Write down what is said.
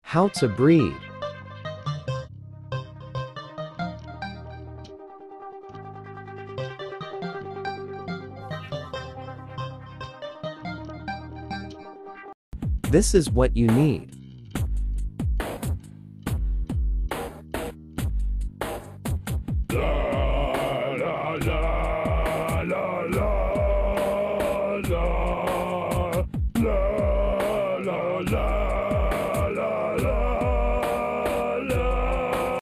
How to breed. This is what you need.